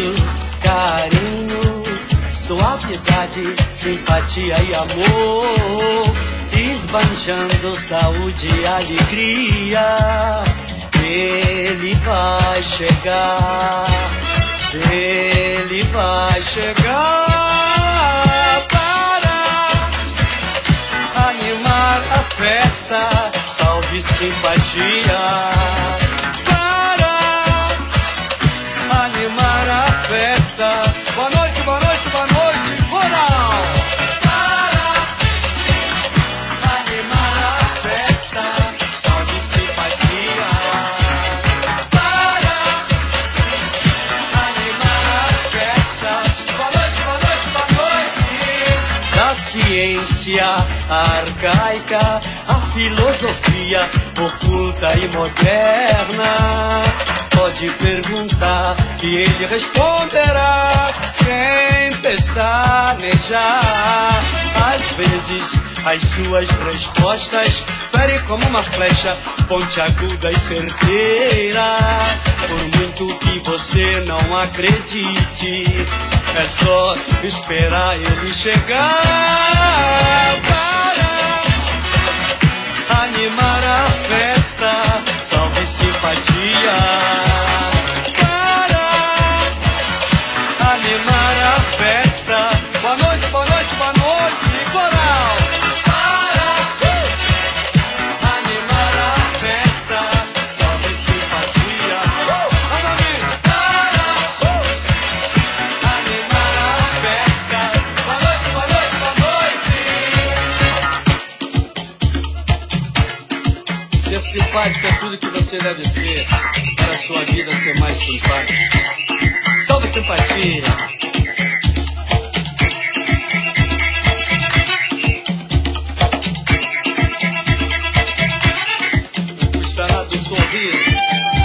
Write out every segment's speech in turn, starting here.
afeto, carinho, suavidade, simpatia e amor, esbanjando saúde e alegria. Ele vai chegar, ele vai chegar para animar a festa, salve simpatia. Para animar a festa. Boa noite, boa noite, boa noite, coral. Para animar a festa, salve simpatia. Para animar a festa. Boa noite, boa noite, boa noite. Da ciência arcaica, a filosofia oculta e moderna, pode perguntar que ele responderá sem pestanejar. Às vezes as suas respostas ferem como uma flecha, pontiaguda e certeira. Por muito que você não acredite, é só esperar ele chegar para animar a festa, salve simpatia. Para animar a festa. Boa noite, boa noite, boa noite, coral. Para animar a festa, salve simpatia. Novamente. Para animar a festa. Boa noite, boa noite, boa noite. Ser simpático é tudo que você deve ser para a sua vida ser mais simpática. Salve simpatia! O xará do sorriso.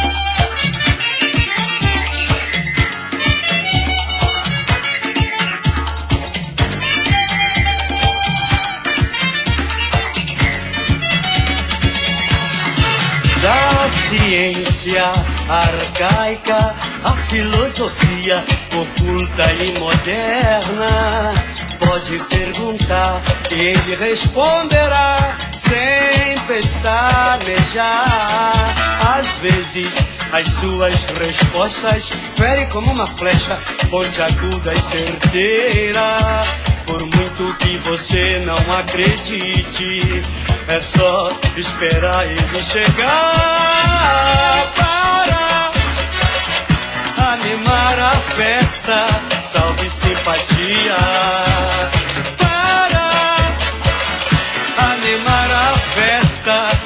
Da ciência arcaica, a filosofia oculta e moderna, pode perguntar e ele responderá sem pestanejar. Às vezes as suas respostas ferem como uma flecha, pontiaguda e certeira. Por muito que você não acredite, é só esperar ele chegar para animar a festa, salve simpatia. Para animar a festa.